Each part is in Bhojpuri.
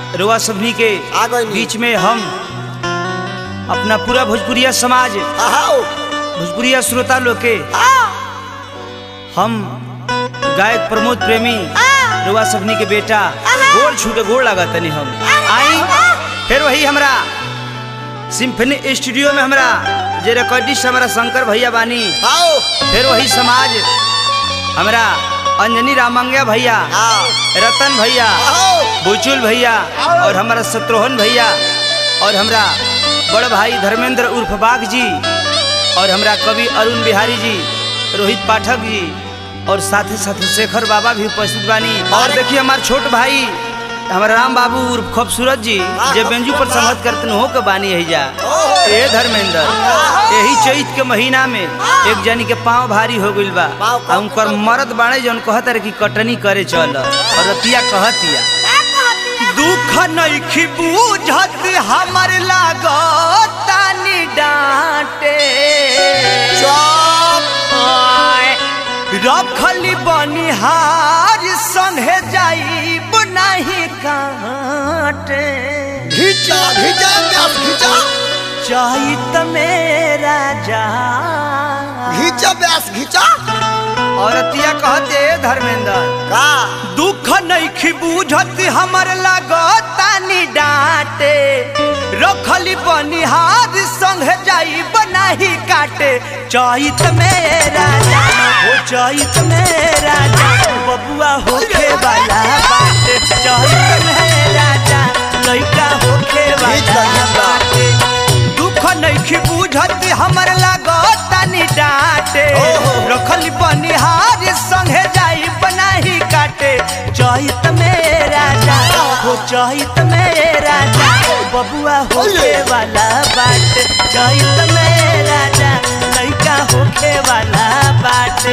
रुआ सभी के बीच में हम अपना पूरा भोजपुरिया समाज भोजपुरिया श्रोता लोग के हम गायक प्रमोद प्रेमी रुआ सभी के बेटा गोड़ छूटे गोड़ लगा तनी हम आई फिर वही हमरा सिम्फनी स्टूडियो में हमरा जे रिकॉर्डिस्ट हमारा शंकर भैया बानी फिर वही समाज हमरा अंजनी रामंगिया भैया रतन भैया बुचुल भैया और हमारा शत्रुघ्न भैया और हमरा बड़ भाई धर्मेंद्र उर्फ बाग जी और हमरा कवि अरुण बिहारी जी रोहित पाठक जी और साथ ही शेखर बाबा भी उपस्थित बानी और देखिए हमारे छोट भाई हमारा राम बाबू उर्फ खूबसूरत जी जे बेंजू पर संगत करते हो के बानी यही जा ए धर्मेंद्र यही चैत के महीना में एक जनी के पाँव भारी हो गइल बा उनकर मर्द बाड़े जौन कहत रहे कि कटनी करे चल और रतिया कहतिया दुख नइखी बूझत हमर लागतानी डांटे रखली बनिहार संगे जाइब नहीं काटे घिचा घिचा प्यास घिचा चैत मेरा जा घिचा प्यास घिचा औरतिया कहते धर्मेंद्र का दुख नइखी बूझत हमर लागतानी डांटे रखली बनिहार संग जाइब नहीं काटे चैत मेरा जा हो चैत मेरा जा बबुआ होके वाला बाटे चैत मेरा जा लइका होके वाला बाटे दुख नइखी बूझत हमर लागतानी डांटे रखली बनिहार संगे जाइब नहीं काटे चैत मेरा जा हो चैत मेरा जा बबुआ होके वाला बाटे चैत मेरा जा लइका होके वाला बाटे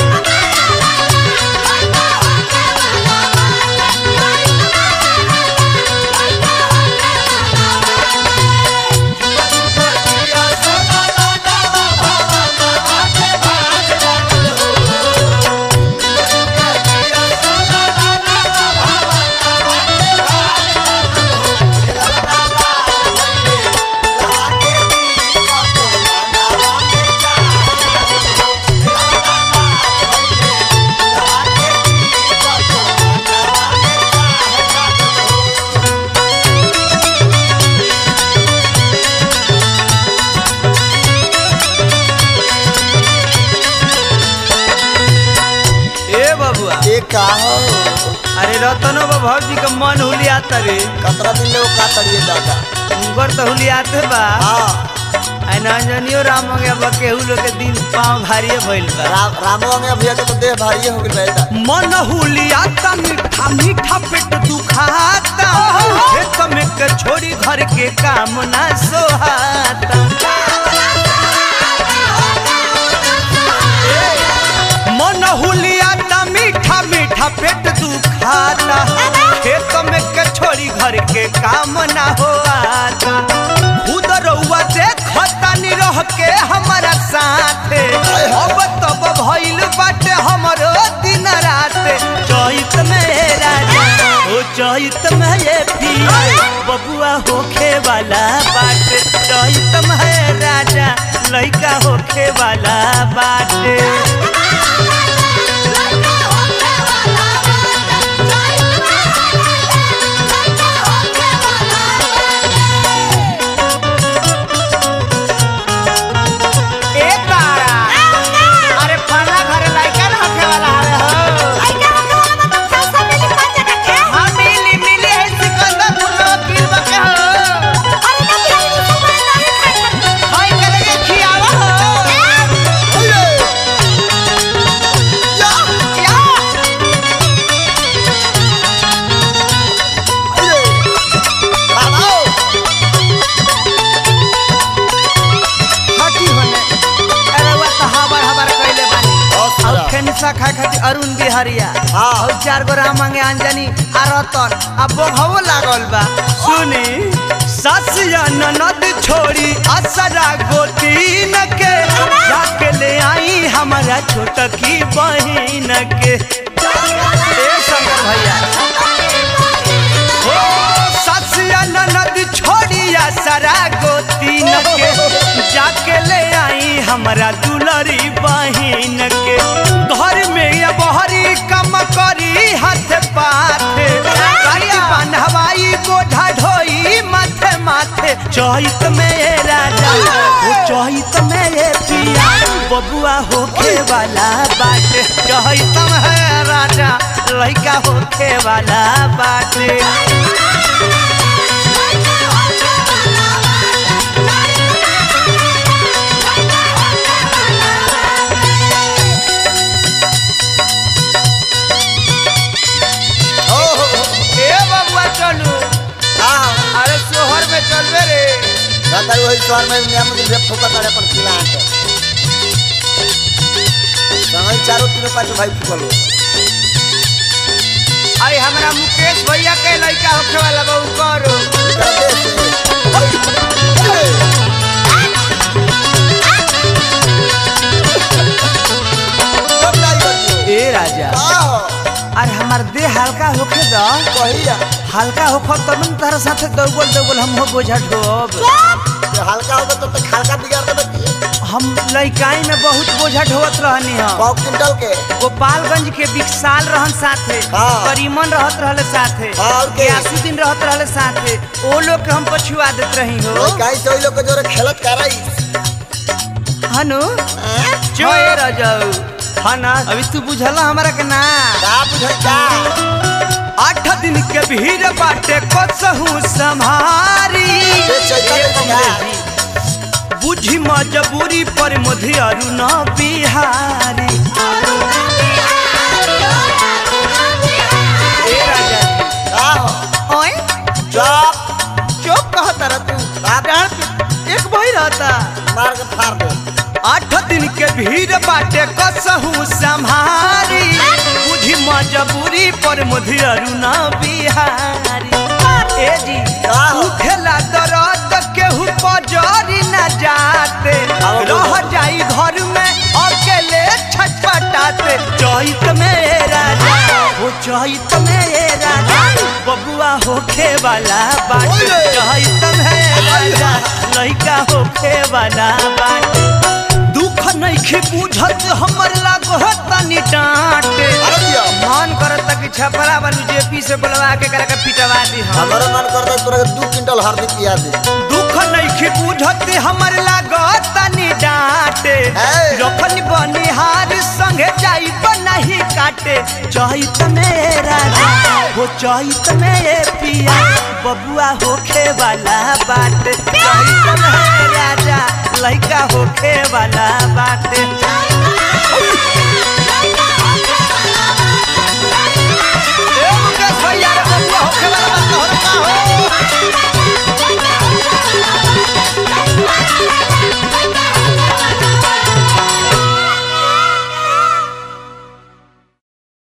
का हो अरे रतनो बाबू जी का मन हुलियाता रे कतरा दिन लोग का तड़िए दादा उनकर तो हुलियाते बा हां अनजनियो राम के बकेहू लोग के दिन पांव भारी भइल बा रामो में भैया के तो देह भारी हो गइल बा मन हुलियाता मीठा मीठा पेट दुखाता खेत में के छोड़ी घर के काम ना सोहाता मन हुलियाता मीठा मीठा पेट दुखाता खेत में के छोड़ी घर के काम ना होता खुद रउआ देखता नी रह के हमारा साथे अब तब भइल बाटे हमरो दिन रात चैत मेरा जा ओ चैत में ये पिया बबुआ होखे वाला बाटे चैत में राजा लइका होखे वाला बाटे खाए खातिर अरुण बिहारिया और 4 गो राम मांगे अंजनी आ रतन आ बोघवो लागल बा सुनी ससिया ननद छोड़ी असरा गोतीन के जाके ले आई हमारा छोटकी बहिन के शंकर भैया हमरा दुलरी बहिन के घर में ये बहरी कम करी हाथ पाथे गाड़ी बंधवाई गोढ़ा ढोई माथे माथे चहित में ये राजा वो चहित में ये पिया बबुआ होके वाला बाटे चहित में राजा लड़का होके वाला बाटे अरे सोहर में चलबे रे दादा वही सोहर में नियम दिन फुका करे अपन खिला के संगे चारों तीनों पांच भाई फुकलो आई हमरा मुकेश भैया के लड़का होखे वाला बहु करो ए राजा अरे हमार देह हल्का होखे द कहिया हल्का होखो तब न तारा साथे दौगल हम हो बोझा ढोब हल्का होगा तो हल्का बिगाड़ देबे हम लइकाई में बहुत बोझा ढोवत रहनी हम 100 क्विंटल के गोपालगंज के विकसाल रहन साथे करीमन रहत रहले साथे के आसुद्दीन रहत रहले साथे ओ लोग के हम पछुआ देत रही हो लइकाई से ओइ लोग के जोरे खेलत कराई हनु जो ए रजऊ हना अभी तू बुझला हमरा के ना का बुझै का 8 दिन के भीड़ बाटे कसहू संभारी बुझी मजबूरी पर मधे अरुण बिहारी ए राजा ओए चुप कहता रह तू एक भाई रहता मार के फाड़ दे 8 दिन के भीड़ बाटे कसहू संभारी बुझी मजबूरी पर मधे अरुण बिहारी ए जी खेला दर्द केहू पजरी न जाते रह जाई घर में अकेले छटपटाते चहित में राजा वो चहित में राजा बबुआ होखे वाला बाटे चहित में राजा लइका होखे वाला बाटे दुख नइखे बुझत हमर लागो तनी डांटे मन करत कि छपरा वाली जेपी से बुलवा के करा के पिटवा दी हमरो मन करता तोरा 2 क्विंटल हरदी पिया दे दुख नइखे बुझत हमर लागो तनी डांटे रखन बनिहार संगे जाई बनाही काटे चहित में राजा वो चहित में पिया बबुआ होखे वाला बाटे चहित में राजा लइका होखे वाला बाटे